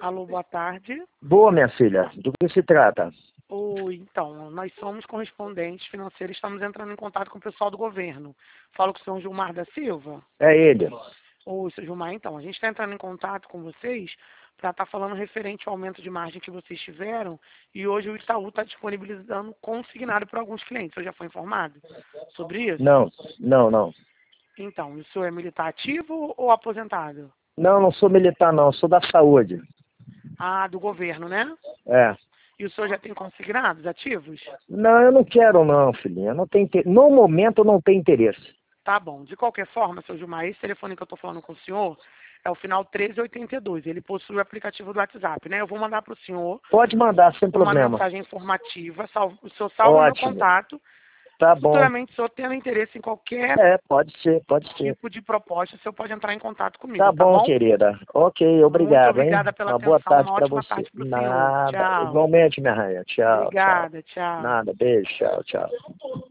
Alô, boa tarde. Boa, minha filha. Do que se trata? Oi, então, nós somos correspondentes financeiros, estamos entrando em contato com o pessoal do governo. Falo com o senhor Gilmar da Silva. É ele. Oi, senhor Gilmar, então, a gente está entrando em contato com vocês para estar falando referente ao aumento de margem que vocês tiveram e hoje o Itaú está disponibilizando consignado para alguns clientes. O senhor já foi informado sobre isso? Não. Então, o senhor é militar ativo ou aposentado? Não sou militar, não. Sou da saúde. Ah, do governo, né? É. E o senhor já tem consignados ativos? Não, eu não quero, não, filhinha. Não tem No momento, eu não tenho interesse. Tá bom. De qualquer forma, seu Gilmar, esse telefone que eu estou falando com o senhor é o final 1382. Ele possui o aplicativo do WhatsApp, né? Eu vou mandar para o senhor Pode mandar, sem uma problema. mensagem informativa. O senhor salva meu Ótimo. contato. Tá bom. Futuramente, se o senhor tendo interesse em qualquer Pode ser. tipo de proposta, o senhor pode entrar em contato comigo, Tá tá bom, bom? querida. Ok, Muito obrigado, hein? obrigada pela Uma boa atenção. tarde Uma pra ótima você. tarde para o senhor. Nada. Tchau. Igualmente, minha rainha. Tchau. Obrigada, tchau. Nada. Beijo. Tchau.